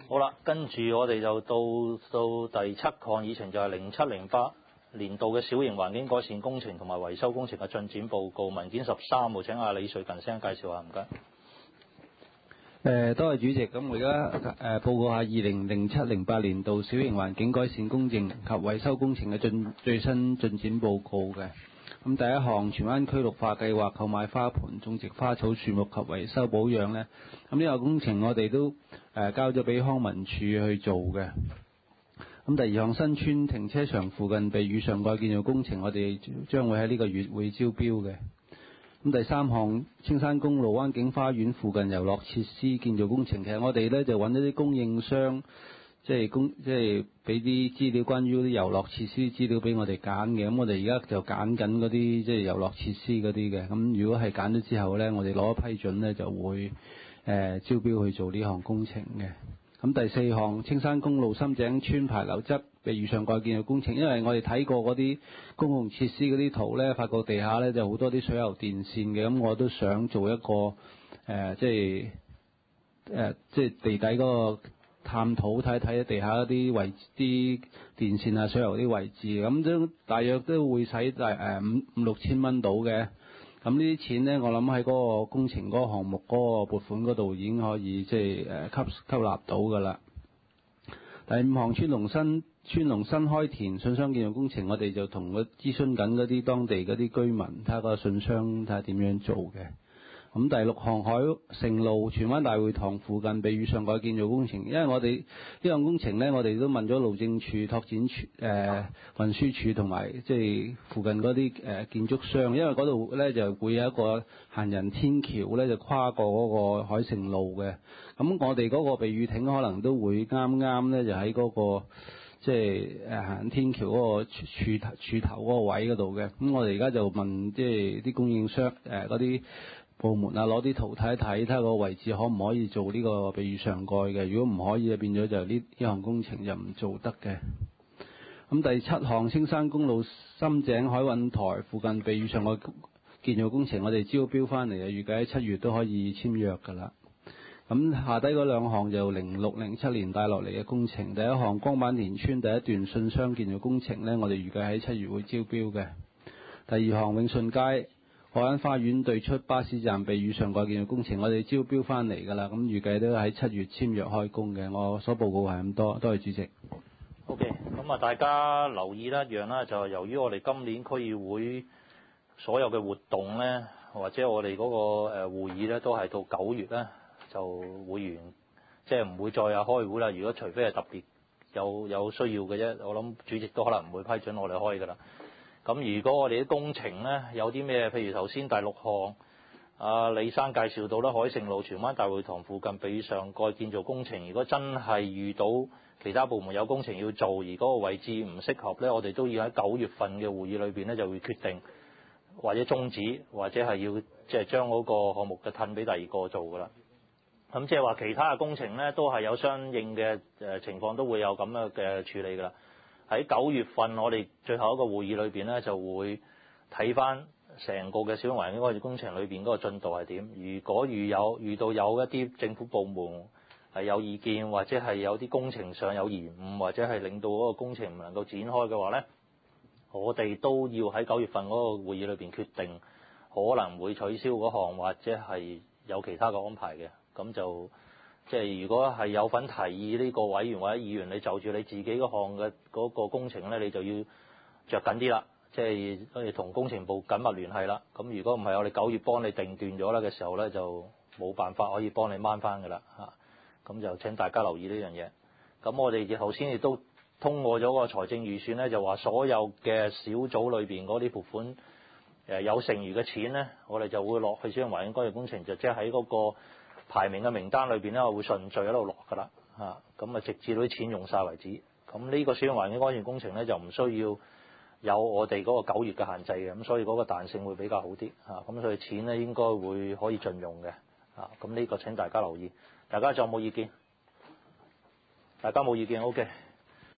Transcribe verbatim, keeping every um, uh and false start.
好啦，跟住我哋就到到第七項議程，就係零七零八年度嘅小型環境改善工程同埋維修工程嘅進展報告，文件十三號，請阿李瑞近聲介紹下，唔該。 誒，多謝主席。咁我而家誒報告下二零零七零八年度小型環境改善工程及維修工程嘅進最新進展報告嘅。咁第一項，荃灣區綠化計劃購買花盆、種植花草樹木及維修保養呢。咁呢個工程我哋都誒交咗俾康文署去做嘅。咁第二項，新村停車場附近被雨上蓋建造工程，我哋將會喺呢個月會招標嘅。咁第三項，青山公路灣景花園附近遊樂設施建造工程，其實我哋咧就揾一啲供應商，即係供即係俾啲資料關於嗰啲遊樂設施資料俾我哋揀嘅。咁我哋而家就揀緊嗰啲即係遊樂設施嗰啲嘅。咁如果係揀咗之後咧，我哋攞批准咧就會誒、呃、招標去做呢項工程嘅。咁第四項，青山公路深井村牌樓側被雨上蓋建造工程，因為我哋睇過嗰啲公共設施嗰啲圖咧，發覺地下咧就好多啲水喉電線嘅，咁我都想做一個誒、呃，即係誒、呃，即係地底嗰個探討，睇睇地下嗰啲位啲電線啊、水喉啲位置，咁都大約都會使大誒五五六千蚊到嘅。咁呢啲錢呢，我諗喺嗰個工程嗰個項目嗰個撥款嗰度已經可以即係誒吸吸納到㗎啦。第五項，川龍新川龍新開田信箱建造工程，我哋就同佢諮詢緊嗰啲當地嗰啲居民，睇下個信箱睇下點樣做嘅。咁第六項，海盛路荃灣大會堂附近被雨上蓋建造工程，因為我哋呢項工程呢，我哋都問咗路政署、拓展署、誒、呃、運輸署同埋即係附近嗰啲誒建築商，因為嗰度呢就會有一個行人天橋呢，就跨過嗰個海盛路嘅。咁我哋嗰個避雨亭可能都會啱啱呢，就喺嗰、嗰個即係誒行人天橋嗰個柱頭柱頭嗰個位嗰度嘅。咁我哋而家就問即係啲供應商誒嗰啲部門啊，攞啲圖睇一睇，睇下個位置可唔可以做呢個避雨上蓋嘅。如果唔可以，就變咗就呢呢項工程就唔做得嘅。咁第七項，青山公路深井海運台附近避雨上蓋建造工程，我哋招標翻嚟啊，預計喺七月都可以簽約㗎啦。咁下低嗰兩項就零六零七年帶落嚟嘅工程，第一項光板田村第一段信箱建造工程呢，我哋預計喺七月會招標嘅。第二項，永順街海灣花園對出巴士站避雨上蓋建造工程，我哋招標翻嚟㗎啦，咁預計都喺七月簽約開工嘅。我所報告係咁多，多謝主席。 OK，咁啊，大家留意啦，一樣啦，就係由於我哋今年區議會所有嘅活動咧，或者我哋嗰個誒會議咧，都係到九月咧就會完，即係唔會再有開會啦。如果除非係特別有有需要嘅啫，我諗主席都可能唔會批准我哋開㗎啦。咁如果我哋啲工程咧有啲咩，譬如頭先第六項，阿李生介紹到啦，海盛路荃灣大會堂附近避雨上蓋建造工程，如果真係遇到其他部門有工程要做，而嗰個位置唔適合咧，我哋都要喺九月份嘅會議裏邊咧就會決定，或者終止，或者係要即係將嗰個項目嘅褪俾第二個做㗎啦。咁即係話其他嘅工程咧都係有相應嘅誒情況，都會有咁樣嘅處理㗎啦。喺九月份，我哋最後一個會議裏邊咧，就會睇翻成個嘅小型環境改善工程裏邊嗰個進度係點。如果遇有遇到有一啲政府部門係有意見，或者係有啲工程上有延誤，或者係令到嗰個工程唔能夠展開嘅話咧，我哋都要喺九月份嗰個會議裏邊決定，可能會取消嗰項，或者係有其他嘅安排嘅。咁就即係如果係有份提議呢個委員或者議員，你就住你自己嗰項嘅嗰個工程咧，你就要着緊啲啦，即係跟住同工程部緊密聯繫啦。咁如果唔係，我哋九月幫你定斷咗啦嘅時候咧，就冇辦法可以幫你掹翻㗎啦嚇。咁就請大家留意呢樣嘢。咁我哋頭先亦都通過咗個財政預算咧，就話所有嘅小組裏邊嗰啲撥款誒有剩餘嘅錢咧，我哋就會落去小型環境改善工程，就即係喺嗰個排名嘅名單裏邊咧，我會順序喺度落㗎啦嚇。咁啊，直至到啲錢用晒為止。咁呢個小型環境改善工程咧，就唔需要有我哋嗰個九月嘅限制嘅，咁所以嗰個彈性會比較好啲嚇。咁所以錢咧應該會可以盡用嘅嚇。咁呢個請大家留意。大家仲有冇意見？大家冇意見 ，OK。